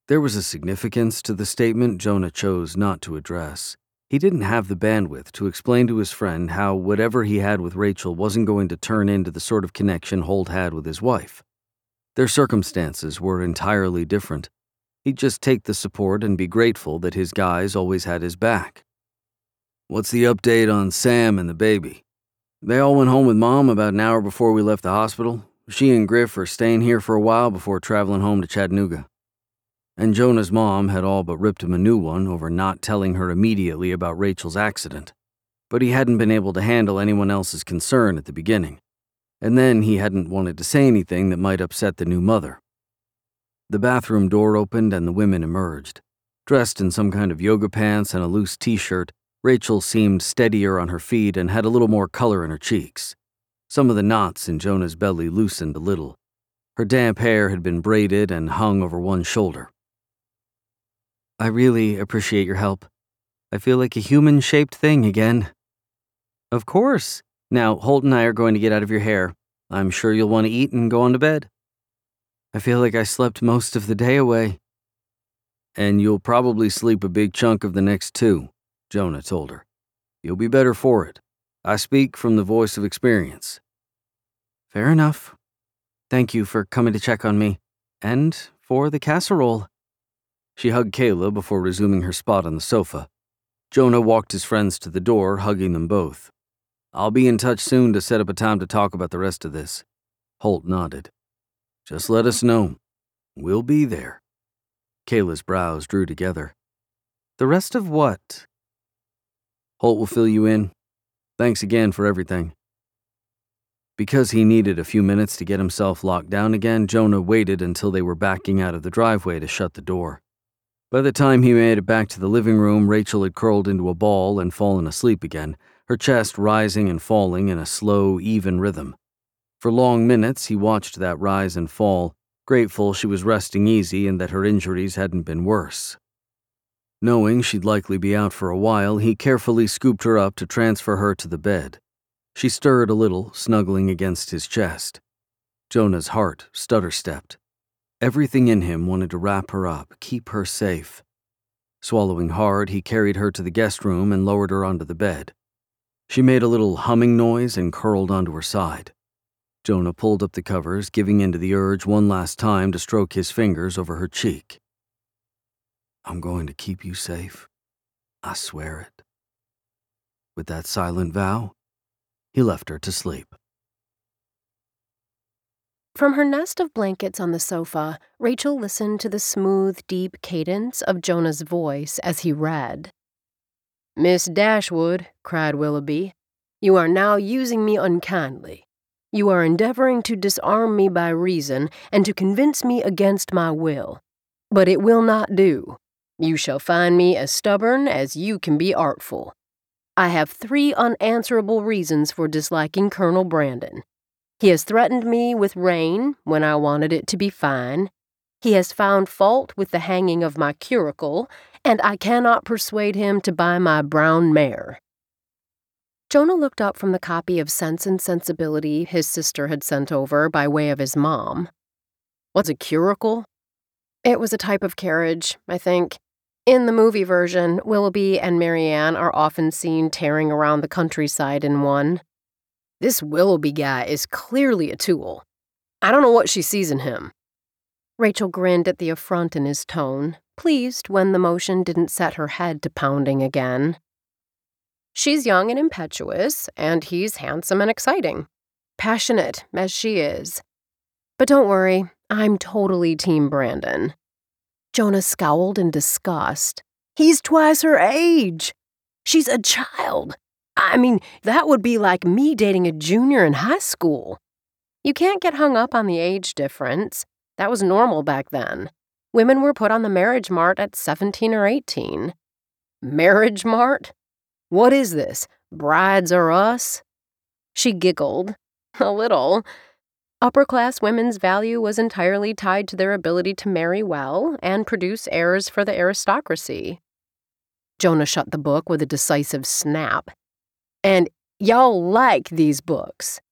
There was a significance to the statement Jonah chose not to address. He didn't have the bandwidth to explain to his friend how whatever he had with Rachel wasn't going to turn into the sort of connection Holt had with his wife. Their circumstances were entirely different. He'd just take the support and be grateful that his guys always had his back. "What's the update on Sam and the baby?" "They all went home with Mom about an hour before we left the hospital. She and Griff are staying here for a while before traveling home to Chattanooga." And Jonah's mom had all but ripped him a new one over not telling her immediately about Rachel's accident. But he hadn't been able to handle anyone else's concern at the beginning. And then he hadn't wanted to say anything that might upset the new mother. The bathroom door opened and the women emerged. Dressed in some kind of yoga pants and a loose t-shirt, Rachel seemed steadier on her feet and had a little more color in her cheeks. Some of the knots in Jonah's belly loosened a little. Her damp hair had been braided and hung over one shoulder. "I really appreciate your help. I feel like a human-shaped thing again." "Of course. Now, Holt and I are going to get out of your hair. I'm sure you'll want to eat and go on to bed." "I feel like I slept most of the day away." "And you'll probably sleep a big chunk of the next 2, Jonah told her. "You'll be better for it. I speak from the voice of experience." "Fair enough. Thank you for coming to check on me. And for the casserole." She hugged Kayla before resuming her spot on the sofa. Jonah walked his friends to the door, hugging them both. "I'll be in touch soon to set up a time to talk about the rest of this." Holt nodded. "Just let us know. We'll be there." Kayla's brows drew together. "The rest of what?" "Holt will fill you in. Thanks again for everything." Because he needed a few minutes to get himself locked down again, Jonah waited until they were backing out of the driveway to shut the door. By the time he made it back to the living room, Rachel had curled into a ball and fallen asleep again, her chest rising and falling in a slow, even rhythm. For long minutes, he watched that rise and fall, grateful she was resting easy and that her injuries hadn't been worse. Knowing she'd likely be out for a while, he carefully scooped her up to transfer her to the bed. She stirred a little, snuggling against his chest. Jonah's heart stutter-stepped. Everything in him wanted to wrap her up, keep her safe. Swallowing hard, he carried her to the guest room and lowered her onto the bed. She made a little humming noise and curled onto her side. Jonah pulled up the covers, giving in to the urge one last time to stroke his fingers over her cheek. "I'm going to keep you safe. I swear it." With that silent vow, he left her to sleep. From her nest of blankets on the sofa, Rachel listened to the smooth, deep cadence of Jonah's voice as he read. "Miss Dashwood," cried Willoughby, "you are now using me unkindly. You are endeavoring to disarm me by reason and to convince me against my will. But it will not do. You shall find me as stubborn as you can be artful. I have 3 unanswerable reasons for disliking Colonel Brandon. He has threatened me with rain when I wanted it to be fine. He has found fault with the hanging of my curricle, and I cannot persuade him to buy my brown mare." Jonah looked up from the copy of Sense and Sensibility his sister had sent over by way of his mom. "What's a curricle?" "It was a type of carriage, I think. In the movie version, Willoughby and Marianne are often seen tearing around the countryside in one. This Willoughby guy is clearly a tool. I don't know what she sees in him." Rachel grinned at the affront in his tone, pleased when the motion didn't set her head to pounding again. "She's young and impetuous, and he's handsome and exciting. Passionate, as she is. But don't worry, I'm totally Team Brandon." Jonah scowled in disgust. "He's twice her age. She's a child. I mean, that would be like me dating a junior in high school. You can't get hung up on the age difference. That was normal back then. Women were put on the marriage mart at 17 or 18. Marriage mart? What is this? Brides Are Us?" She giggled. A little. Upper-class women's value was entirely tied to their ability to marry well and produce heirs for the aristocracy. Jonah shut the book with a decisive snap. "And y'all like these books.